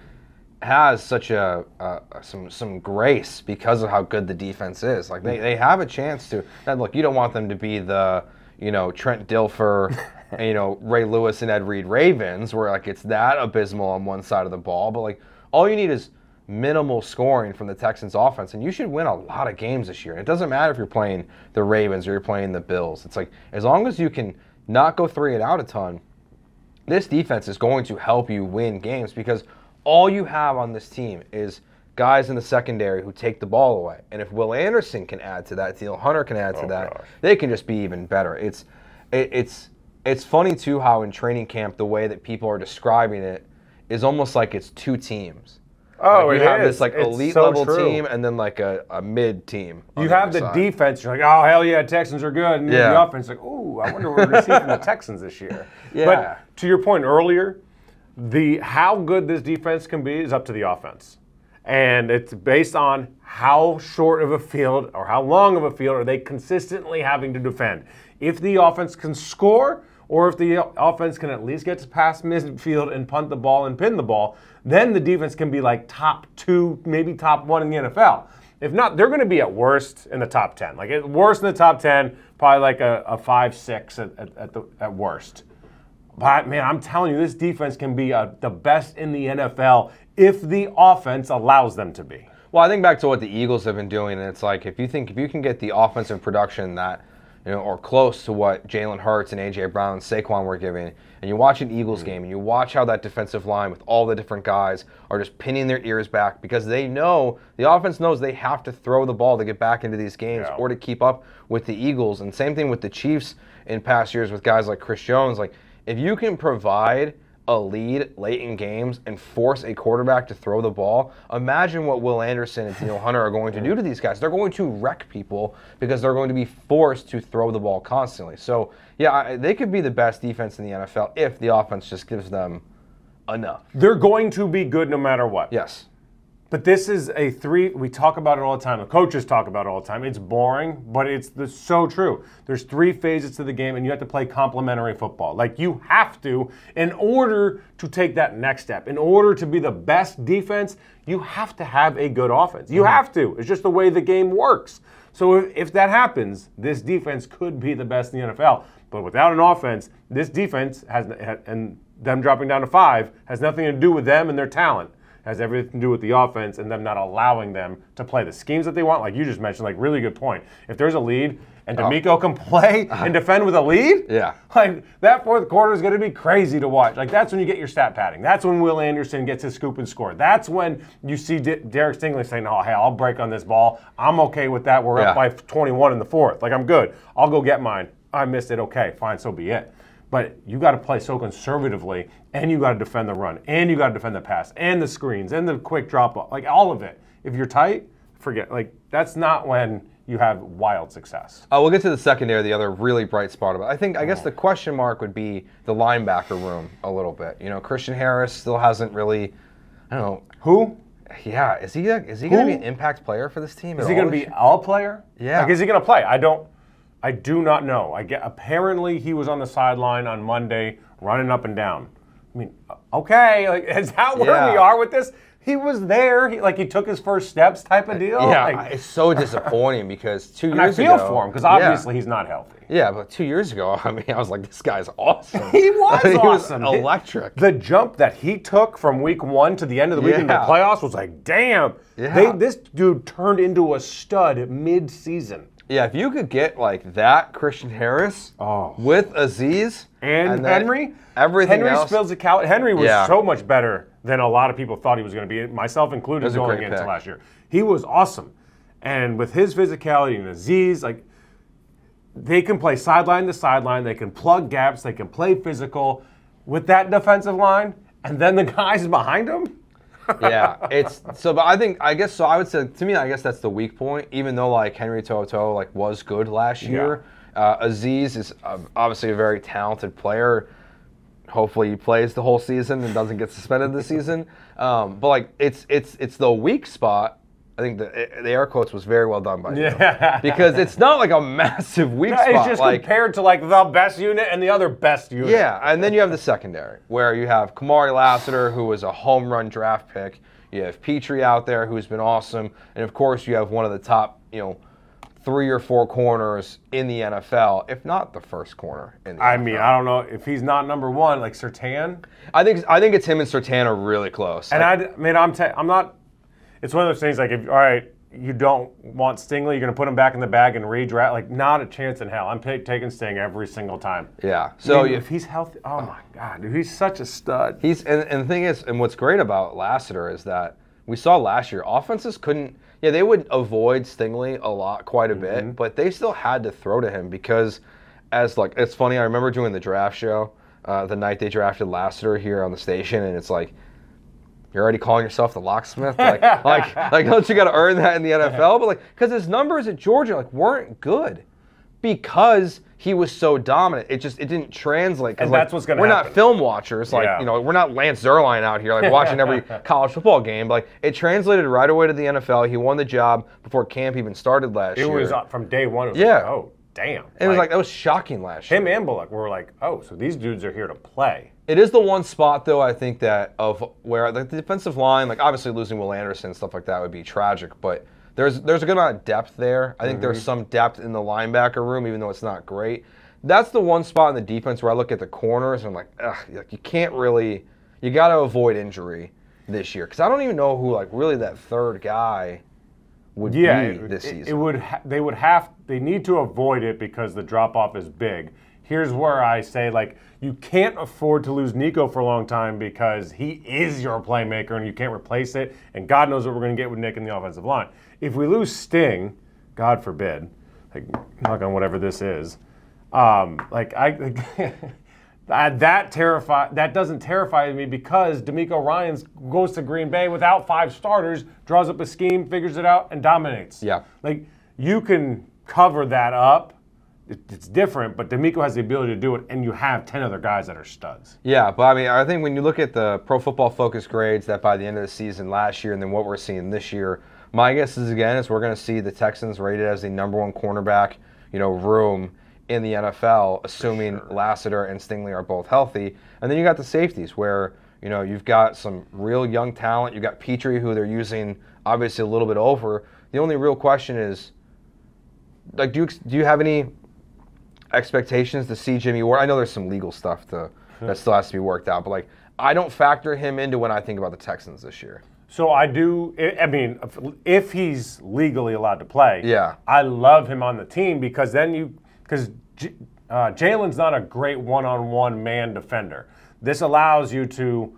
has such a uh, some some grace because of how good the defense is. Like they, they have a chance to. And look, you don't want them to be the you know Trent Dilfer, and, you know Ray Lewis and Ed Reed Ravens, where like it's that abysmal on one side of the ball. But like all you need is minimal scoring from the Texans offense, and you should win a lot of games this year. And it doesn't matter if you're playing the Ravens or you're playing the Bills. It's like as long as you can not go three and out a ton, this defense is going to help you win games because all you have on this team is guys in the secondary who take the ball away. And if Will Anderson can add to that, Danielle Hunter can add to Oh, that, gosh. they can just be even better. It's it, it's it's funny too how in training camp the way that people are describing it is almost like it's two teams. Oh, like it you have is. this like It's elite so level true. team and then like a, a mid team. on You have other the side. defense. You're like, oh, hell yeah, Texans are good. And Yeah. the offense, like, ooh, I wonder what we're going to see from the Texans this year. Yeah. But to your point earlier, the how good this defense can be is up to the offense. And it's based on how short of a field or how long of a field are they consistently having to defend. If the offense can score, or if the offense can at least get to past midfield and punt the ball and pin the ball, then the defense can be like top two, maybe top one in the N F L. If not, they're going to be at worst in the top ten. Like at worst in the top ten, probably like a, a five, six at, at, at, the, at worst. But man, I'm telling you, this defense can be uh, the best in the N F L if the offense allows them to be. Well, I think back to what the Eagles have been doing, and it's like if you think if you can get the offensive production that, you know, or close to what Jalen Hurts and A J Brown and Saquon were giving, and you watch an Eagles game and you watch how that defensive line with all the different guys are just pinning their ears back because they know, the offense knows they have to throw the ball to get back into these games Yeah. or to keep up with the Eagles. And same thing with the Chiefs in past years with guys like Chris Jones. Like, if you can provide a lead late in games and force a quarterback to throw the ball, imagine what Will Anderson and Danielle Hunter are going to do to these guys. They're going to wreck people because they're going to be forced to throw the ball constantly. So, yeah, I- they could be the best defense in the N F L if the offense just gives them enough. They're going to be good no matter what. Yes. But this is a three, we talk about it all the time. The coaches talk about it all the time. It's boring, but it's the, so true. There's three phases to the game, and you have to play complementary football. Like, you have to, in order to take that next step, in order to be the best defense, you have to have a good offense. You have to. It's just the way the game works. So if, if that happens, this defense could be the best in the N F L. But without an offense, this defense has, and them dropping down to five, has nothing to do with them and their talent. Has everything to do with the offense and them not allowing them to play the schemes that they want. Like you just mentioned, like really good point. If there's a lead and D'Amico can play and defend with a lead, Yeah. like that fourth quarter is going to be crazy to watch. Like that's when you get your stat padding. That's when Will Anderson gets his scoop and score. That's when you see D- Derek Stingley saying, "Oh, hey, I'll break on this ball. I'm okay with that. We're Yeah. up by twenty-one in the fourth. Like I'm good. I'll go get mine. I missed it. Okay, fine, so be it." But you got to play so conservatively, and you got to defend the run, and you got to defend the pass, and the screens, and the quick drop off, like all of it. If you're tight, forget. Like that's not when you have wild success. Uh, we'll get to the secondary, the other really bright spot about it. I think, I guess the question mark would be the linebacker room a little bit. You know, Christian Harris still hasn't really, I don't know. Who? Yeah, is he a, is he going to be Who? an impact player for this team? Is at he all going to this be year? all player? Yeah. Like, is he going to play? I don't. I do not know. I get. Apparently, he was on the sideline on Monday, running up and down. I mean, okay, like, is that where Yeah. we are with this? he was there. He, like he took his first steps type of deal. Yeah, like, it's so disappointing because two and years I feel ago, for him because obviously yeah. he's not healthy. Yeah, but two years ago, I mean, I was like, this guy's awesome. He was he awesome. Was electric. The jump that he took from week one to the end of the week in the Yeah. playoffs was like, damn. Yeah. They, this dude turned into a stud mid-season. Yeah, if you could get like that Christian Harris Oh. with Aziz And, then Henry, everything Henry's else. physicality. Henry was Yeah. so much better than a lot of people thought he was going to be, myself included, was a going great into pick. last year. He was awesome, and with his physicality and Aziz, like they can play sideline to sideline, they can plug gaps, they can play physical with that defensive line, and then the guys behind them. Yeah, it's so. But I think I guess so. I would say to me, I guess that's the weak point. Even though like Henry Toto like was good last year, uh, Aziz is uh, obviously a very talented player. Hopefully he plays the whole season and doesn't get suspended this season. Um, but like it's it's it's the weak spot. I think the, the air quotes was very well done by you. Yeah. Because it's not like a massive weak Yeah, spot. it's just like, compared to like the best unit and the other best unit. yeah, and then you have the secondary, where you have Kamari Lassiter, who was a home run draft pick. You have Petrie out there, who's been awesome, and of course you have one of the top, you know, three or four corners in the N F L, if not the first corner in the I N F L. mean, I don't know if he's not number one, like Surtain. I think I think it's him and Surtain are really close. And Like, I, I mean, I'm ta- I'm not. It's one of those things like, if all right, you don't want Stingley, you're gonna put him back in the bag and redraft. Like, not a chance in hell. I'm ta- taking Sting every single time. yeah. So So I mean, you, if he's healthy, oh my God, dude, he's such a stud. He's and, and the thing is, and what's great about Lassiter is that we saw last year offenses couldn't. Yeah, they would avoid Stingley a lot, quite a bit, Mm-hmm. but they still had to throw to him because, as like, it's funny. I remember doing the draft show uh, the night they drafted Lassiter here on the station, and it's like, you're already calling yourself the locksmith, like, like, like, don't you got to earn that in the N F L? But like, because his numbers at Georgia like weren't good. Because he was so dominant, it just it didn't translate. 'Cause, And like, that's what's gonna We're happen. not film watchers, like Yeah. you know, we're not Lance Zierlein out here, like watching every college football game. But, like it translated right away to the N F L. He won the job before camp even started last It year. was uh, from day one. It was Yeah. like, oh damn. it was like that was shocking last year. him and Bullock were like, oh, so these dudes are here to play. It is the one spot, though, I think that of where the defensive line, like obviously losing Will Anderson and stuff like that would be tragic, but there's there's a good amount of depth there. I think Mm-hmm. there's some depth in the linebacker room, even though it's not great. That's the one spot in the defense where I look at the corners and I'm like, ugh, like you can't really, you got to avoid injury this year because I don't even know who like really that third guy would Yeah, be it, this it- season. it would. Ha- they would have. They need to avoid it because the drop off is big. Here's where I say, like, you can't afford to lose Nico for a long time because he is your playmaker and you can't replace it. And God knows what we're going to get with Nick in the offensive line. If we lose Sting, God forbid, like knock on whatever this is, um, like I. Like, Uh, that terrify that doesn't terrify me because D'Amico Ryans goes to Green Bay without five starters, draws up a scheme, figures it out, and dominates. Yeah. Like you can cover that up. It, it's different, but D'Amico has the ability to do it, and you have ten other guys that are studs. Yeah, but I mean, I think when you look at the Pro Football Focus grades that by the end of the season last year and then what we're seeing this year, my guess is again is we're going to see the Texans rated as the number one cornerback, you know, room in the N F L, assuming sure. Lassiter and Stingley are both healthy. And then you got the safeties where, you know, you've got some real young talent. You've got Petrie, who they're using obviously a little bit over. The only real question is, like, do you, do you have any expectations to see Jimmy Ward? I know there's some legal stuff to that still has to be worked out, but, like, I don't factor him into when I think about the Texans this year. So I do. I I mean, if, if he's legally allowed to play, Yeah. I love him on the team because then you because J- uh, Jalen's not a great one-on-one man defender. This allows you to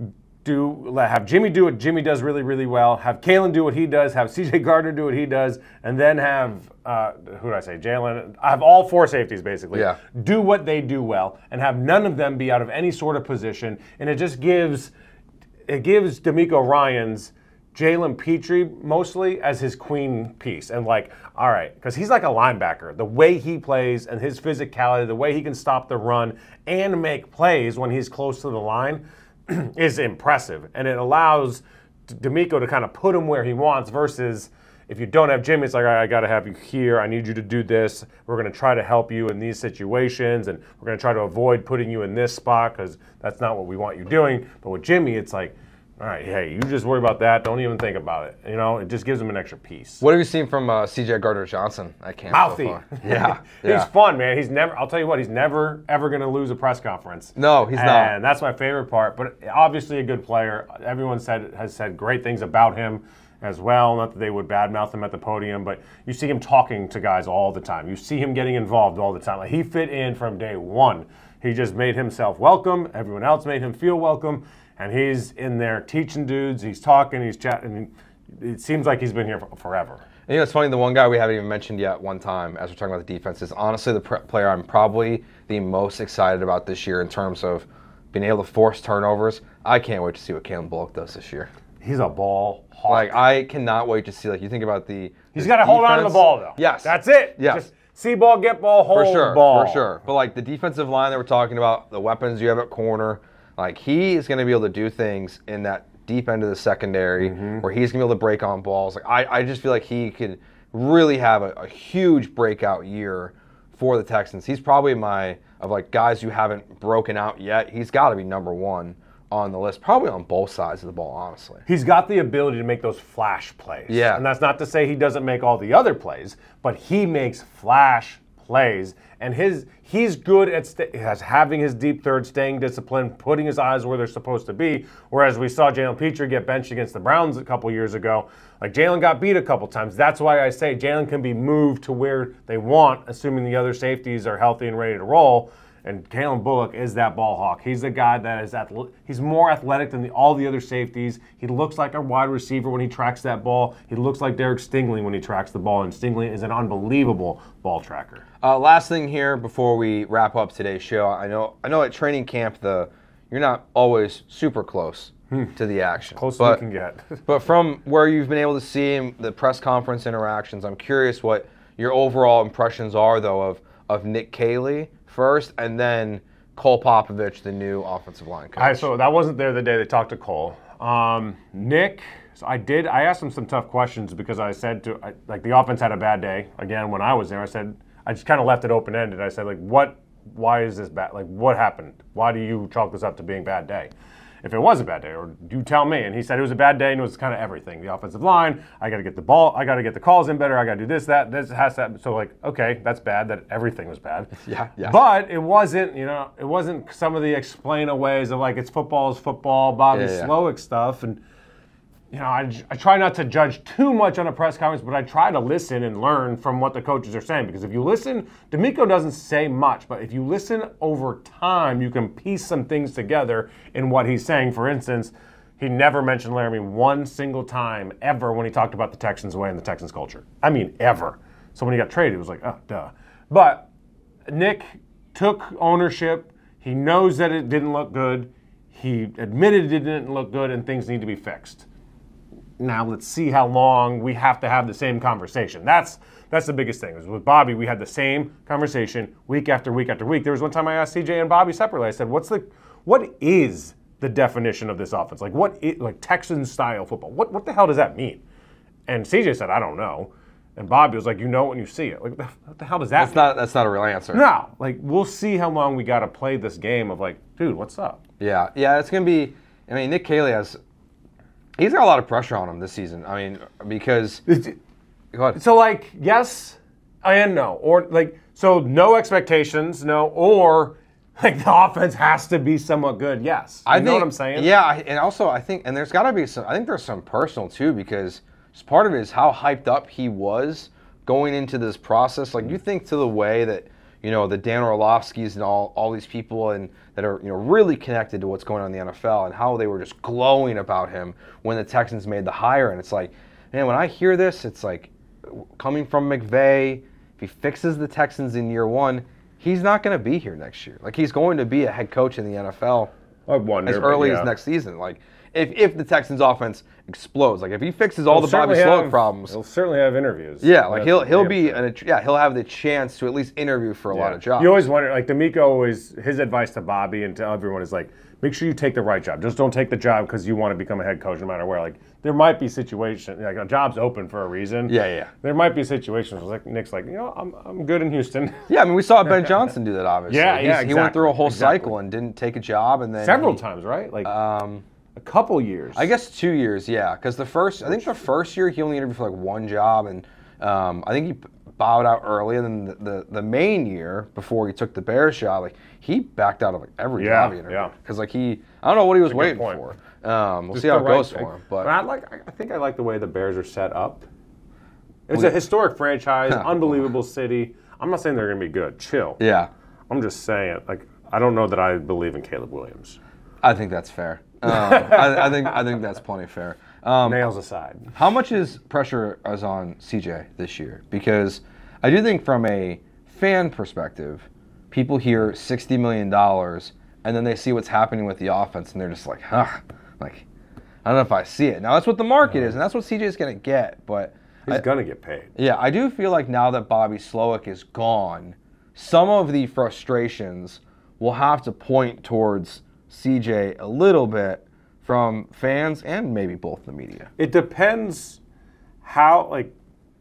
do have Jimmy do what Jimmy does really, really well. Have Kalen do what he does. Have C J Gardner do what he does, and then have uh, who did I say? Jalen. I have all four safeties basically. Yeah. Do what they do well, and have none of them be out of any sort of position, and it just gives. It gives D'Amico Ryans Jalen Petrie mostly as his queen piece. And like, all right, because he's like a linebacker. The way he plays and his physicality, the way he can stop the run and make plays when he's close to the line is impressive. And it allows D'Amico to kind of put him where he wants versus if you don't have Jimmy, it's like, all right, I got to have you here. I need you to do this. We're going to try to help you in these situations, and we're going to try to avoid putting you in this spot because that's not what we want you doing. But with Jimmy, it's like, All right, hey, you just worry about that. Don't even think about it. You know, it just gives him an extra piece. What have you seen from uh, C J Gardner-Johnson at camp Mouthy. so far? Yeah, he's yeah. fun, man. He's never. I'll tell you what. He's never ever going to lose a press conference. No, he's and not. And that's my favorite part. But obviously, a good player. Everyone said has said great things about him as well. Not that they would badmouth him at the podium, but you see him talking to guys all the time. You see him getting involved all the time. Like he fit in from day one. He just made himself welcome. Everyone else made him feel welcome. And he's in there teaching dudes. He's talking. He's chatting. It seems like he's been here for forever. And you know, it's funny, the one guy we haven't even mentioned yet one time as we're talking about the defense is honestly the pr- player I'm probably the most excited about this year in terms of being able to force turnovers. I can't wait to see what Kalen Bullock does this year. He's a ball hawk. Like, I cannot wait to see, like, you think about the He's got to hold on to the ball, though. Yes. That's it. Yes. Just see ball, get ball, hold For sure, ball. for sure. But, like, the defensive line that we're talking about, the weapons you have at corner, like, he is going to be able to do things in that deep end of the secondary mm-hmm. where he's going to be able to break on balls. Like, I, I just feel like he could really have a, a huge breakout year for the Texans. He's probably my, of, like, guys who haven't broken out yet, he's got to be number one on the list, probably on both sides of the ball, honestly. He's got the ability to make those flash plays. Yeah. And that's not to say he doesn't make all the other plays, but he makes flash plays. And his he's good at st- as having his deep third, staying disciplined, putting his eyes where they're supposed to be. Whereas we saw Jalen Petrie get benched against the Browns a couple years ago. Like, Jalen got beat a couple times. That's why I say Jalen can be moved to where they want, assuming the other safeties are healthy and ready to roll. And Kalen Bullock is that ball hawk. He's the guy that is athle- he's more athletic than the, all the other safeties. He looks like a wide receiver when he tracks that ball. He looks like Derek Stingley when he tracks the ball, and Stingley is an unbelievable ball tracker. Uh, last thing here before we wrap up today's show, I know I know at training camp the you're not always super close hmm. to the action. Close but, as you can get. But from where you've been able to see him, the press conference interactions, I'm curious what your overall impressions are, though, of of Nick Caley first, and then Cole Popovich, the new offensive line coach. I, so that wasn't there the day they talked to Cole. Um, Nick, so I did. I asked him some tough questions because I said to, I, like, the offense had a bad day again when I was there. I said, I just kind of left it open ended. I said, like, what? Why is this bad? Like, what happened? Why do you chalk this up to being a bad day? If it was a bad day, or you tell me. And he said it was a bad day, and it was kind of everything. The offensive line, I got to get the ball, I got to get the calls in better, I got to do this, that, this has to. So, like, okay, that's bad. That everything was bad. Yeah, yeah. But it wasn't, you know, it wasn't some of the explain-aways of, like, it's football is football, Bobby yeah, yeah. Slowick stuff. And, you know, I, I try not to judge too much on a press conference, but I try to listen and learn from what the coaches are saying. Because if you listen, D'Amico doesn't say much, but if you listen over time, you can piece some things together in what he's saying. For instance, he never mentioned Laramie one single time ever when he talked about the Texans way and the Texans culture. I mean, ever. So when he got traded, it was like, oh, duh. But Nick took ownership. He knows that it didn't look good. He admitted it didn't look good and things need to be fixed. Now let's see how long we have to have the same conversation. That's that's the biggest thing. With Bobby, we had the same conversation week after week after week. There was one time I asked C J and Bobby separately. I said, "What's the what is the definition of this offense? Like what is, like Texan style football? What what the hell does that mean?" And C J said, "I don't know." And Bobby was like, "You know it when you see it." Like what the hell does that That's mean? not that's not a real answer. No, like we'll see how long we got to play this game of like, dude, what's up? Yeah, yeah, it's gonna be. I mean, Nick Caley has. He's got a lot of pressure on him this season. I mean, because go ahead. So like yes and no, or like so no expectations, no, or like the offense has to be somewhat good. Yes, you I know think, what I'm saying? Yeah, I- and also I think, and there's got to be some. I think there's some personal too, because just part of it is how hyped up he was going into this process. Like you think to the way that you know the Dan Orlovskis and all all these people and that are you know really connected to what's going on in the N F L and how they were just glowing about him when the Texans made the hire. And it's like, man, when I hear this, it's like coming from McVay. If he fixes the Texans in year one, he's not going to be here next year. Like he's going to be a head coach in the N F L I wonder, as early yeah. as next season. Like if if the Texans offense explodes, like if he fixes all He'll the Bobby certainly Slowick have- problems, He'll certainly have interviews. yeah, like That's he'll the he'll damn be thing. an, yeah he'll have the chance to at least interview for a lot Yeah. of jobs. You always wonder, like D'Amico always, his advice to Bobby and to everyone is like, make sure you take the right job. Just don't take the job because you want to become a head coach no matter where. Like there might be situations, like a job's open for a reason. Yeah, yeah. There might be situations where like Nick's like, you know, I'm I'm good in Houston. Yeah, I mean we saw Ben Johnson do that obviously. Yeah, He's- yeah, He went through a exactly, whole exactly. cycle and didn't take a job, and then Several he- times, right? Like Um, a couple years. I guess two years, yeah. Because the first, I think the first year he only interviewed for like one job, and um, I think he bowed out early. And then the, the the main year before he took the Bears job, like he backed out of like every Yeah, job he interviewed. yeah. Because like he, I don't know what he was That's a waiting good for. point. Um, we'll Just see how the it goes right- for him. But I like. I think I like the way the Bears are set up. It's a historic franchise, unbelievable city. I'm not saying they're going to be good. Chill. yeah, I'm just saying, like, I don't know that I believe in Caleb Williams. I think that's fair. Um, I, I think I think that's plenty fair. Um, Nails aside. How much is pressure is on C J this year? Because I do think from a fan perspective, people hear sixty million dollars and then they see what's happening with the offense and they're just like, huh, like, I don't know if I see it. Now that's what the market is and that's what C J is going to get. But He's I, going to get paid. yeah, I do feel like now that Bobby Slowick is gone, some of the frustrations will have to point towards C J a little bit from fans and maybe both the media. It depends how, like,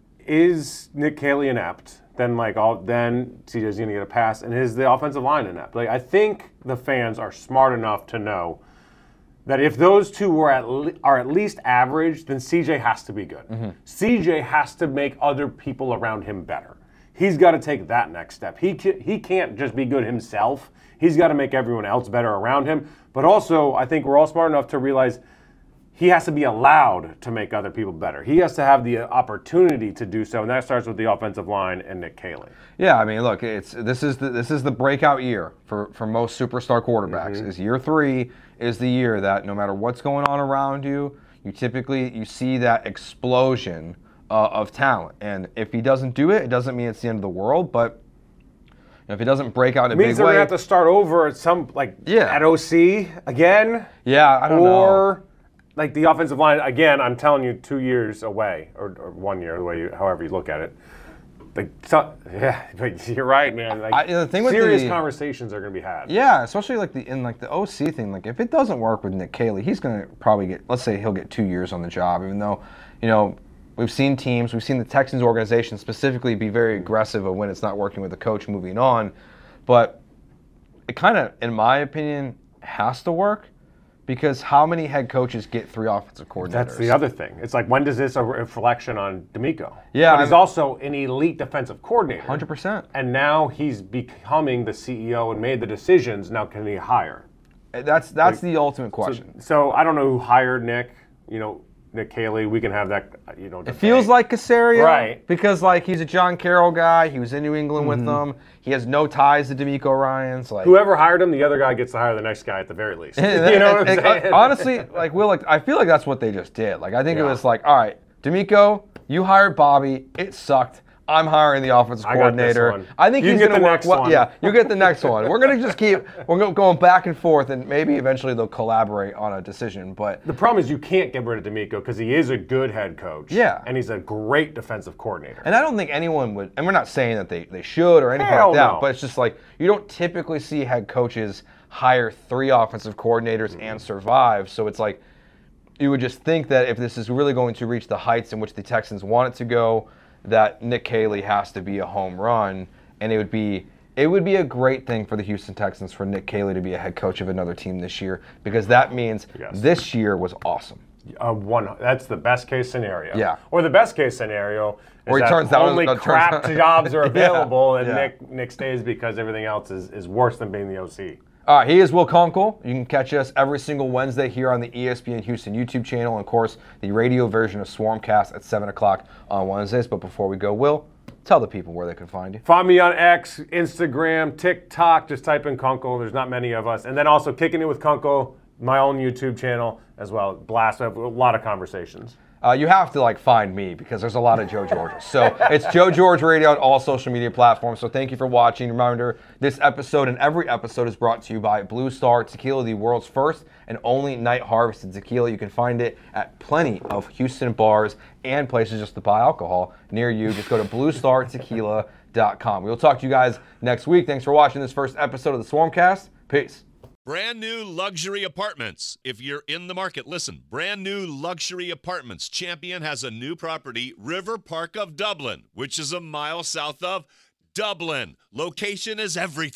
is Nick Caley inept? Then, like, all then C J's going to get a pass, and is the offensive line inept? Like, I think the fans are smart enough to know that if those two were at le- are at least average, then C J has to be good. Mm-hmm. C J has to make other people around him better. He's got to take that next step. He ca- he can't just be good himself. He's got to make everyone else better around him. But also, I think we're all smart enough to realize he has to be allowed to make other people better. He has to have the opportunity to do so, and that starts with the offensive line and Nick Caley. Yeah, I mean, look, it's this is the this is the breakout year for, for most superstar quarterbacks. Mm-hmm. Is year three is the year that no matter what's going on around you, you typically you see that explosion uh, of talent. And if he doesn't do it, it doesn't mean it's the end of the world. But you know, if he doesn't break out in a It means big they're way, going to have to start over at some, like, Yeah. at O C again. yeah, I don't know. Or, like, the offensive line, again, I'm telling you, two years away, or, or one year, the way you, however you look at it. Like, so, yeah, but you're right, man. Like, I- the thing with serious the- conversations are going to be had. Yeah, especially like the in like the O C thing. Like if it doesn't work with Nick Caley, he's gonna probably get. Let's say he'll get two years on the job, even though, you know, we've seen teams, we've seen the Texans organization specifically be very aggressive of when it's not working with the coach moving on. But it kind of, in my opinion, has to work because how many head coaches get three offensive coordinators? That's the other thing. It's like, when does this a reflection on D'Amico? Yeah, But he's I'm- also an elite defensive coordinator. one hundred percent. And now he's becoming the C E O and made the decisions. Now can he hire? That's that's the ultimate question. So I don't know who hired Nick. You know, Nick Caley. We can have that. You know, It feels like Casario, Right. Because like he's a John Carroll guy. He was in New England Mm-hmm. with them. He has no ties to D'Amico Ryans. Like whoever hired him, the other guy gets to hire the next guy at the very least. you know what I'm And, uh, saying? honestly, like Will, like I feel like that's what they just did. Like I think it Yeah. was like, all right, D'Amico, you hired Bobby. It sucked. I'm hiring the offensive I got this coordinator. one. I think You he's get going to the work next well. one. Yeah, you get the next one. We're going to just keep we're go- going back and forth, and maybe eventually they'll collaborate on a decision. But The problem is you can't get rid of D'Amico because he is a good head coach. Yeah. And he's a great defensive coordinator. And I don't think anyone would, and we're not saying that they, they should or anything Hell like that, no. but it's just like you don't typically see head coaches hire three offensive coordinators Mm-hmm. and survive. So it's like you would just think that if this is really going to reach the heights in which the Texans want it to go, that Nick Caley has to be a home run, and it would be it would be a great thing for the Houston Texans for Nick Caley to be a head coach of another team this year because that means Yes. this year was awesome. Uh, one, that's the best case scenario. Yeah. Or the best case scenario is Or he that turns down- only uh, turns crap down- jobs are available and yeah. Nick Nick stays because everything else is, is worse than being the O C. All right, he is Will Kunkel. You can catch us every single Wednesday here on the E S P N Houston YouTube channel, and of course, the radio version of Swarmcast at seven o'clock on Wednesdays. But before we go, Will, tell the people where they can find you. Find me on X, Instagram, TikTok. Just type in Kunkel. There's not many of us. And then also Kicking It with Kunkel, my own YouTube channel as well. Blast, we have a lot of conversations. Uh, you have to like find me because there's a lot of Joe Georges. So it's Joe George Radio on all social media platforms. So thank you for watching. Reminder, this episode and every episode is brought to you by Blue Star Tequila, the world's first and only night harvested tequila. You can find it at plenty of Houston bars and places just to buy alcohol near you. Just go to blue star tequila dot com. We'll talk to you guys next week. Thanks for watching this first episode of the Swarmcast. Peace. Brand new luxury apartments. If you're in the market, listen. Brand new luxury apartments. Champion has a new property, River Park of Dublin, which is a mile south of Dublin. Location is everything.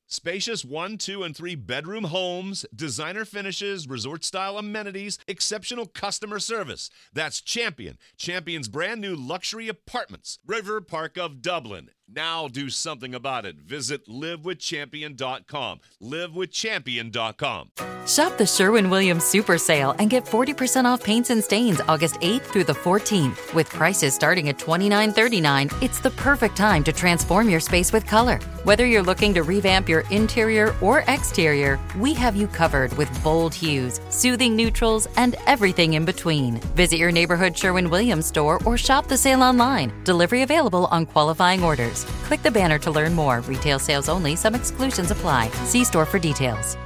Spacious one, two, and three bedroom homes, designer finishes, resort-style amenities, exceptional customer service. That's Champion. Champion's brand new luxury apartments. River Park of Dublin. Now do something about it. Visit live with champion dot com. live with champion dot com. Shop the Sherwin-Williams Super Sale and get forty percent off paints and stains August eighth through the fourteenth. With prices starting at twenty-nine thirty-nine, it's the perfect time to transform your space with color. Whether you're looking to revamp your interior or exterior, we have you covered with bold hues, soothing neutrals, and everything in between. Visit your neighborhood Sherwin-Williams store or shop the sale online. Delivery available on qualifying orders. Click the banner to learn more. Retail sales only. Some exclusions apply. See store for details.